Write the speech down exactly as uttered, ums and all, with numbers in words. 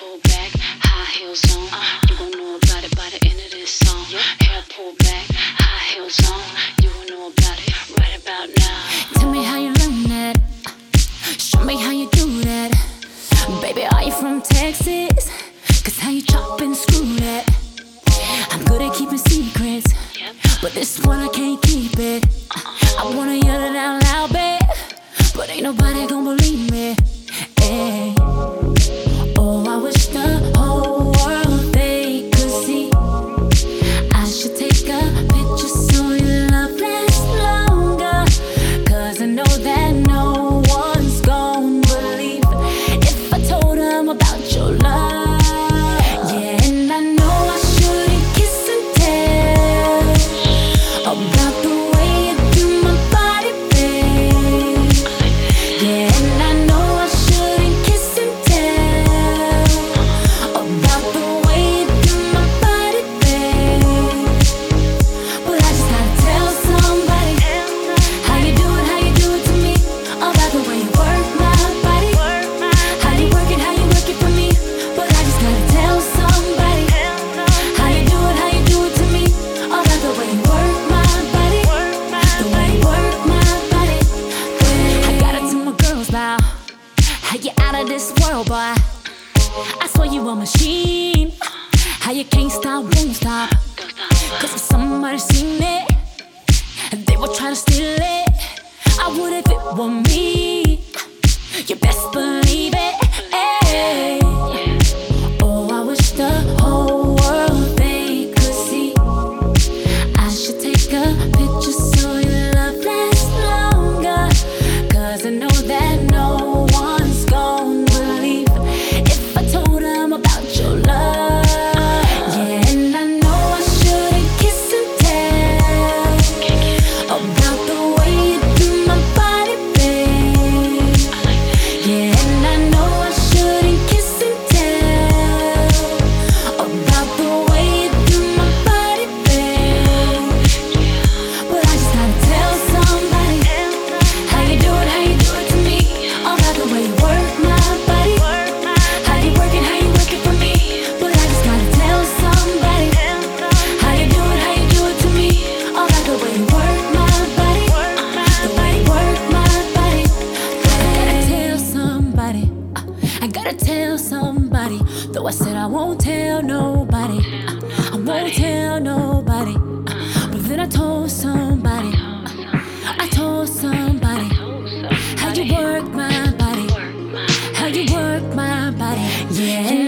pulled back, high heels on. You gon' know about it by the end of this song. Hair pulled back, high heels on. You gon' know about it right about now. Tell me how you learn that. Show me how you do that. Baby, are you from Texas? Cause how you chop and screw that. I'm good at keeping secrets, but this one I can't keep it. I wanna yell it out loud, babe, but ain't nobody gon' believe me. Ay. Oh, I wish the whole world they could see. I should take a picture so your love lasts longer. Cause I know that no one's gon' believe if I told them about your love. Yeah, and I know I shouldn't kiss and tell about the way you do my body, babe. Yeah, and I know I shouldn't kiss and tell about the way you do my body, babe. But I just gotta tell somebody how you do it, how you do it to me. About the way you work my body, how you work it, how you work it for me. But I just gotta tell somebody how you do it, how you do it to me. About the way you work my body, the way you work my body, babe. I got it to my girls now. How you out of this world, boy? I swear you a machine. How you can't stop, won't stop. Cause if somebody seen it, they would try to steal it. I would if it were me. You best believe it. Ay. Oh, I wish the whole world they could see. I should take a picture so your love lasts longer. Cause I know that no one's gon' believe if I told them about your love. Yeah, and I know I shouldn't kiss and tell about the way you do my body, babe. Yeah, and I know I shouldn't kiss and tell about the way you do my body, babe. But I just gotta tell somebody how you do it, how you do it to me. About the way you work my body, how you work it, how you work it for me. But I just gotta tell somebody how you do it, how you do it to me. About the way you work my body, the way you work my body. I gotta tell somebody, uh, I gotta tell somebody. Though I said I won't tell nobody, uh, I won't tell nobody. uh, But then I told somebody, uh, I told somebody how you work my body, how you work my body. Yeah.